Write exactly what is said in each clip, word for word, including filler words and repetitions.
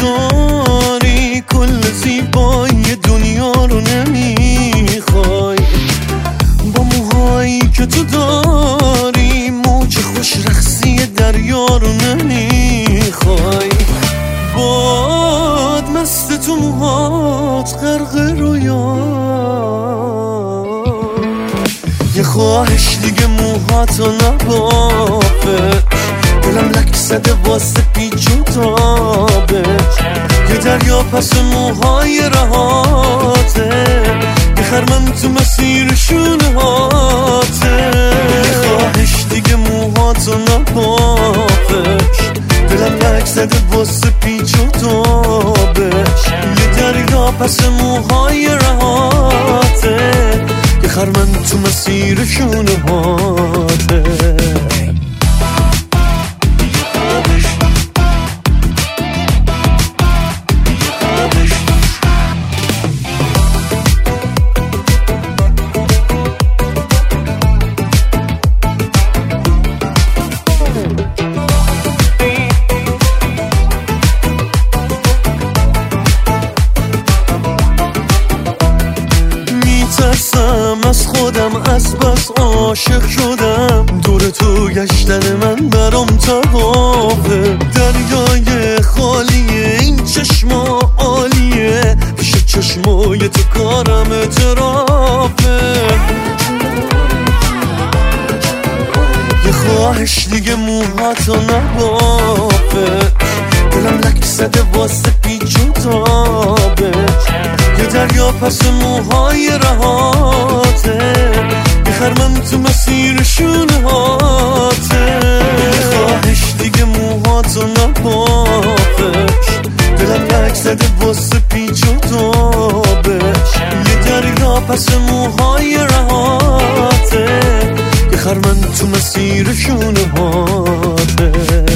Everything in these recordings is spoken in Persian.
داری، کل زیبایی دنیا رو نمیخوای. با موهایی که تو داری، موج خوش رقصی دریا رو نمیخوای. باد مست تو موهات غرق رویا، یه خواهش دیگه موهاتو نبافش. دلم لک زده واسه پیچ و تابش، یه دریا پس موهای رهاته، یه خرمن تو مسیر شونه هاته. یه خواهش دیگه موهاتو نبافش، دلم لک زده واسه پیچ و تابش، یه دریا پس موهای رهاته، یه خرمن تو مسیر شونه هاته. میترسم از خودم، از بس عاشق شدم، دور تو گشتن من برام توافه. دریای خالیه این چشما عالیه، پیش چشمای تو کارم اعترافه. یه خواهش دیگه موهاتو نبافه، دلم لک زده واسه پیچ و تابش، یه دریا پس موهای رهاته، یه خرمن تو مسیر شونه هاته. یه خواهش دیگه موهاتو نبافش، دلم لک زده واسه پیچ و تابش، یه دریا پس موهای رهاته، یه خرمن تو مسیر شونه هاته.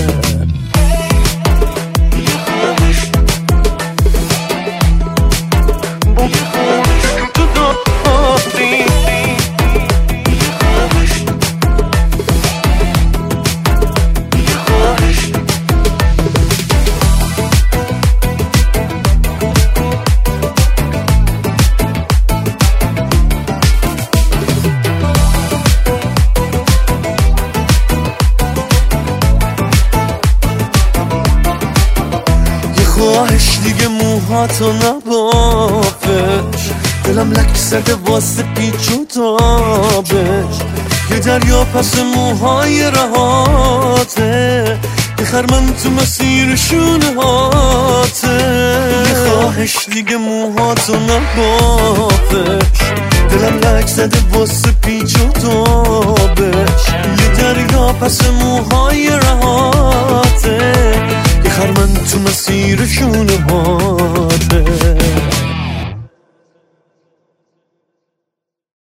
خواهش دیگه موهاتو نبافش، دلم لک زده واسه پیچ و تابش، یه دریا پس موهای رهاته، یه خرمن تو مسیر شونه هاته. یه خواهش دیگه موهاتو نبافش، دلم لک زده واسه پیچ و تابش، یه دریا پس موهای رهاته، یه خرمن تو مسیر شونه ها.